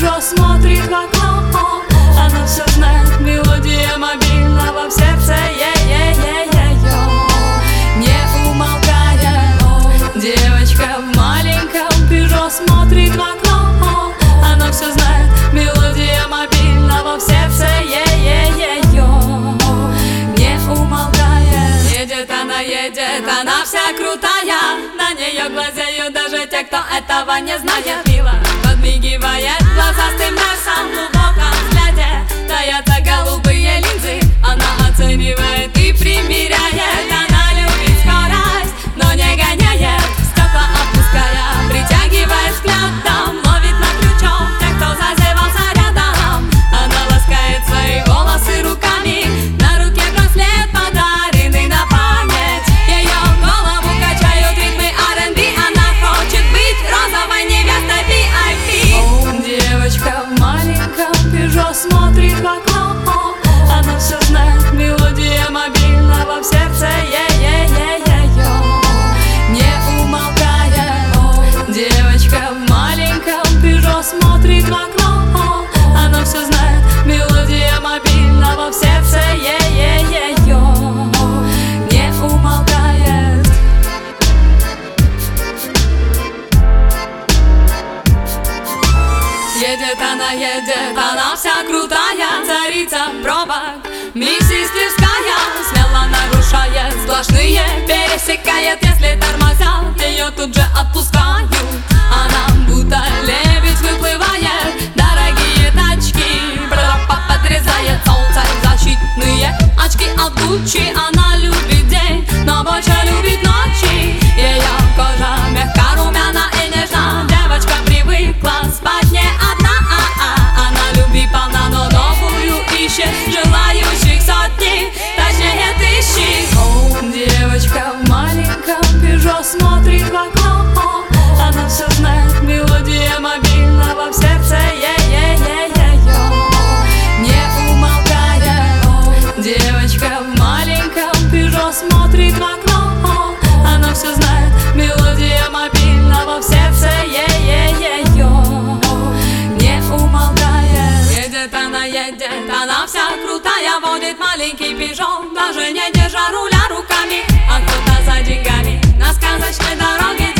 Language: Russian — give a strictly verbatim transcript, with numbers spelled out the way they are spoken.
Пежо смотрит в окно, она все знает, мелодия мобильного в сердце е-е-е-е-е. Не умолкает девочка в маленьком Пежо смотрит в окно, она все знает, мелодия мобильного в сердце е-е-е-е. Не умолкает. Едет она, едет, она вся крутая, на нее глазеют даже те, кто этого не знает. Мило подмигивает глазастым носом, в глубоком взгляде таятся голубые линзы. Она оценивает и примеряет, она любит скорость, но не гоняет, стекла опуская, притягивает взглядом, ловит на крючок тех, кто зазевался рядом. Она ласкает свои волосы руками, на руке браслет подаренный на память. Ее голову качают ритмы ар энд би, она хочет быть розовой невестой ви ай пи. Девочка в маленьком Пежо смотрит в окно, она все знает, мелодия мобильного в сердце е-е-е-е-е. Не умолкает. Девочка в маленьком Пежо смотрит в окно, она все знает, мелодия мобильного в сердце е-е-е-е. Не умолкает. Едет она, едет, она вся крутая, царица пробок, миссистерская, смело нарушает сплошные, пересекает, если тормозят, ее тут же отпускают. Она будто лебедь выплывает, дорогие тачки подрезает солнце, защитные очки от Гуччи. Она любит день, но больше любит ночи. Ее кожа мягка, румяна и нежна, девочка привыкла спать не одна. Она любви полна, но новую ищет, желающих сотни, точнее тысячи. Девочка в маленьком Пежо смотрит в окно, она все знает, мелодия мобильного в сердце е-е-е-е-е. Не умолкает. Девочка в маленьком Пежо смотрит в окно, она все знает, мелодия мобильного в сердце е-е-е-е. Не умолкает. Едет она, едет, она вся крутая, водит маленький Пежо, даже не держа руля руками, а кто-то за деньгами на сказочной дороге